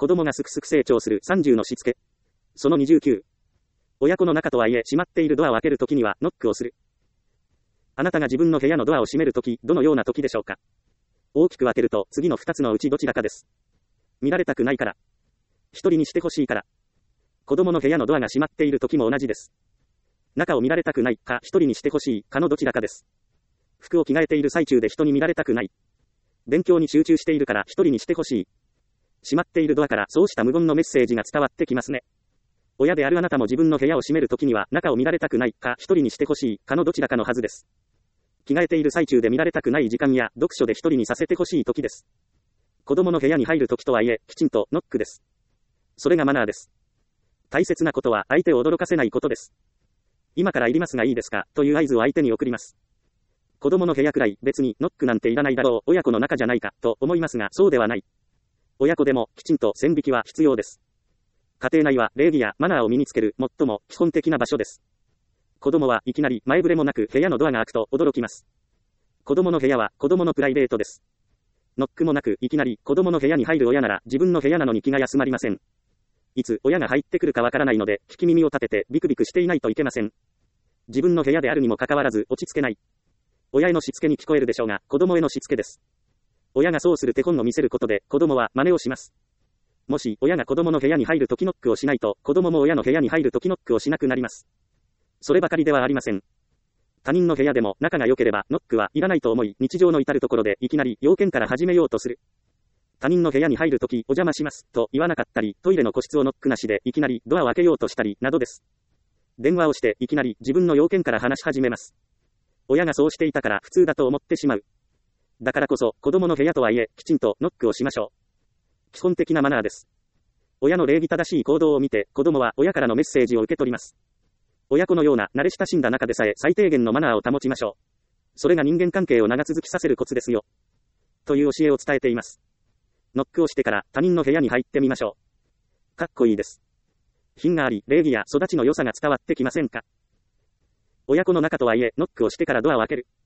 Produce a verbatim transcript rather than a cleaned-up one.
子供がすくすく成長するさんじゅうのしつけ。そのにじゅうきゅう。親子の中とはいえ閉まっているドアを開けるときにはノックをする。あなたが自分の部屋のドアを閉めるとき、どのようなときでしょうか。大きく分けると次のふたつのうちどちらかです。見られたくないから。一人にしてほしいから。子供の部屋のドアが閉まっているときも同じです。中を見られたくないか一人にしてほしいかのどちらかです。服を着替えている最中で人に見られたくない。勉強に集中しているから一人にしてほしい。閉まっているドアからそうした無言のメッセージが伝わってきますね。親であるあなたも自分の部屋を閉めるときには中を見られたくないか一人にしてほしいかのどちらかのはずです。着替えている最中で見られたくない時間や読書で一人にさせてほしいときです。子供の部屋に入るときとはいえきちんとノックです。それがマナーです。大切なことは相手を驚かせないことです。今からいりますがいいですかという合図を相手に送ります。子供の部屋くらい別にノックなんていらないだろう親子の中じゃないかと思いますがそうではない。親子でもきちんと線引きは必要です。家庭内は礼儀やマナーを身につける最も基本的な場所です。子供はいきなり前触れもなく部屋のドアが開くと驚きます。子供の部屋は子供のプライベートです。ノックもなくいきなり子供の部屋に入る親なら自分の部屋なのに気が休まりません。いつ親が入ってくるかわからないので聞き耳を立ててビクビクしていないといけません。自分の部屋であるにもかかわらず落ち着けない。親へのしつけに聞こえるでしょうが子供へのしつけです。親がそうする手本を見せることで子供は真似をします。もし親が子供の部屋に入るときノックをしないと子供も親の部屋に入るときノックをしなくなります。そればかりではありません。他人の部屋でも仲が良ければノックはいらないと思い日常の至るところでいきなり要件から始めようとする。他人の部屋に入るときお邪魔しますと言わなかったりトイレの個室をノックなしでいきなりドアを開けようとしたりなどです。電話をしていきなり自分の要件から話し始めます。親がそうしていたから普通だと思ってしまう。だからこそ子供の部屋とはいえきちんとノックをしましょう。基本的なマナーです。親の礼儀正しい行動を見て子供は親からのメッセージを受け取ります。親子のような慣れ親しんだ中でさえ最低限のマナーを保ちましょう。それが人間関係を長続きさせるコツですよ。という教えを伝えています。ノックをしてから他人の部屋に入ってみましょう。かっこいいです。品があり、礼儀や育ちの良さが伝わってきませんか。親子の中とはいえ、ノックをしてからドアを開ける。